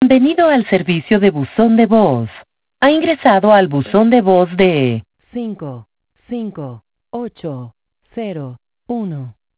Bienvenido al servicio de buzón de voz. Ha ingresado al buzón de voz de 55801.